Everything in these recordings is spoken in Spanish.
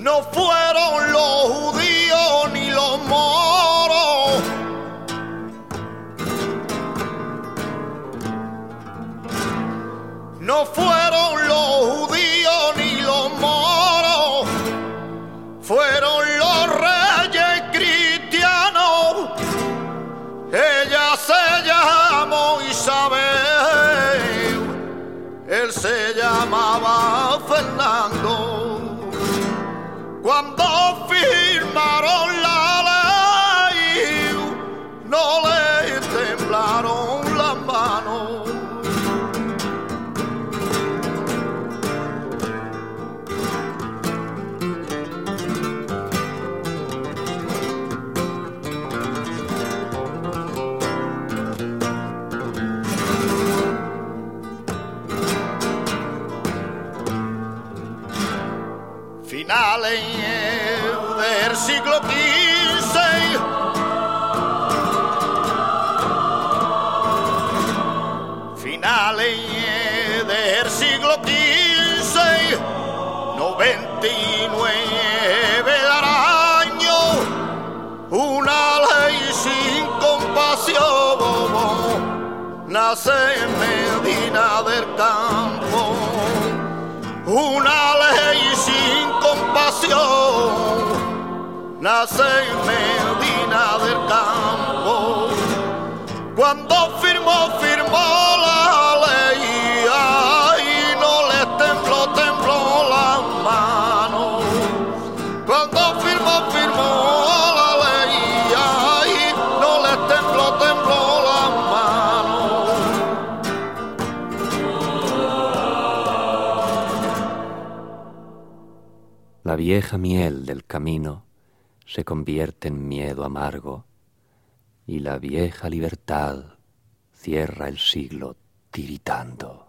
no fueron los judíos ni los moros. No fueron los judíos ni los moros, fueron los reyes cristianos. Ella se llamó Isabel, él se llamaba Fernando. Cuando firmaron la ley, no le temblaron las manos. Finales del siglo XV, finales del siglo XV, 99 al año, una ley sin compasión nace en Medina del Campo. Una ley sin compasión nace en Medina del Campo. Cuando firmó la ley, ay, no le tembló las manos. Cuando firmó la ley, ay, no le tembló las manos. La vieja miel del camino se convierte en miedo amargo y la vieja libertad cierra el siglo tiritando.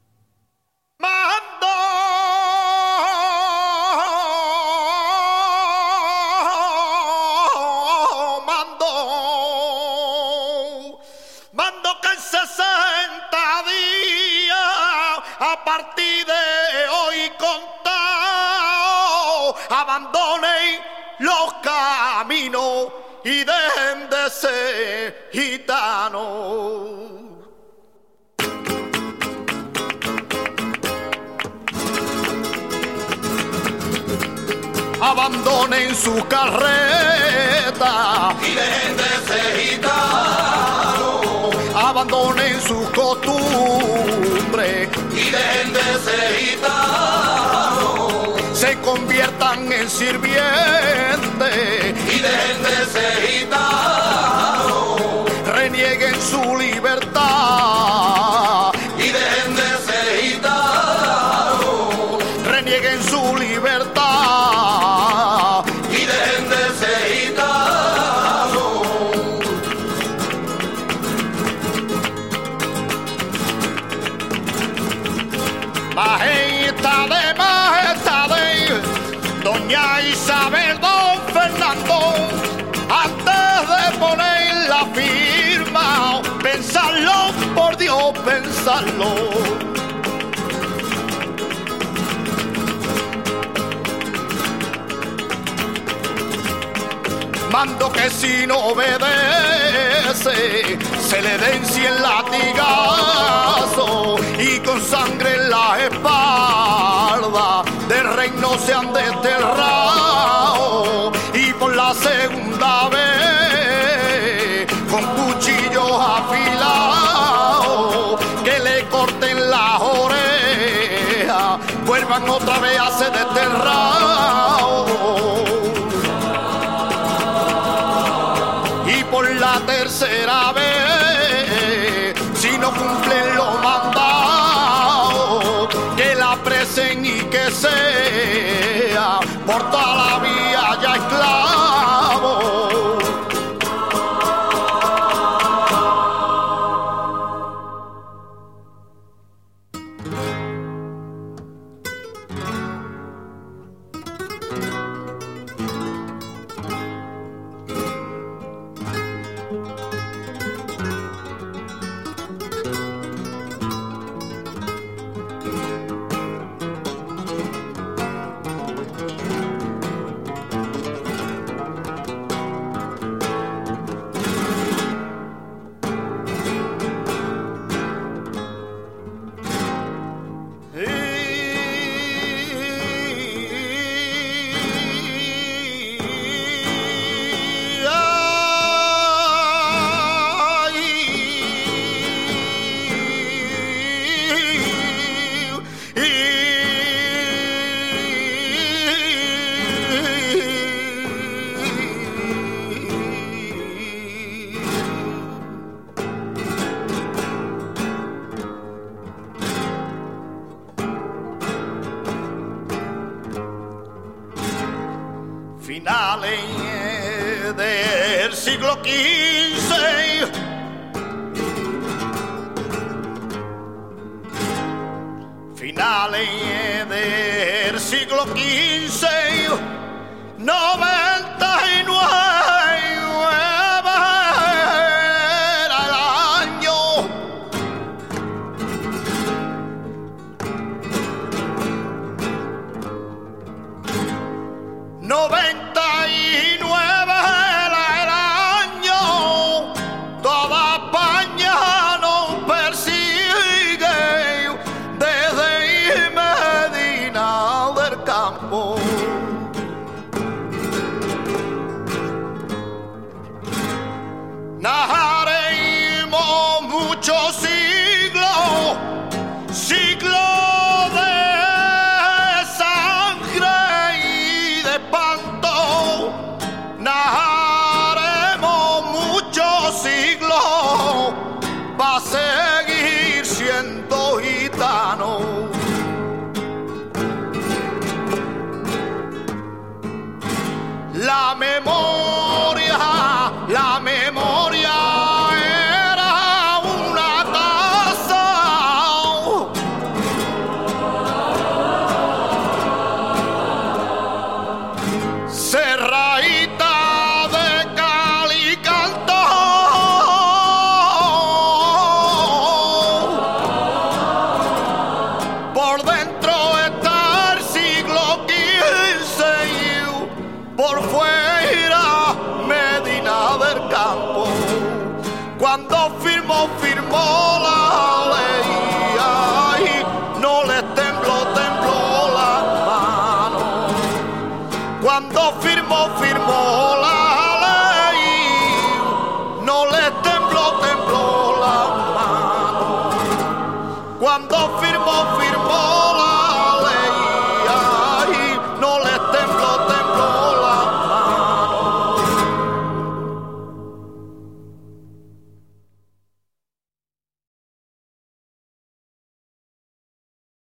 Mando que en 60 días a partir de hoy contado abandonen los caminos y dejen de ser gitanos. Abandonen sus carretas y dejen de ser gitanos. Abandonen sus costumbres y dejen de ser gitanos. Se conviertan en sirvientes y dejen de ser gitanos. Renieguen su libertad y dejen de ser gitanos. Renieguen su libertad y dejen de ser gitanos. Majestades, doña Isabel, don Fernando, antes de poner la firma, pensarlo, por Dios, pensarlo. Mando que si no obedece, se le den 100 latigazos y con sangre en la espalda del reino se han desterrado. Y por la segunda vez, con cuchillos afilados, que le corten las orejas, vuelvan otra vez a ser desterrados. Por la tercera vez, si no cumplen los mandados, que la presen y que sea por toda la vía ya esclavo. finales del siglo XV, finales del siglo XV, 99 era el año. 99 era el año, toda España nos persigue desde Medina del Campo. Narraremos muchos siglos, siglos de sangre y de espanto. Narraremos muchos siglos para seguir siendo gitanos. La memoria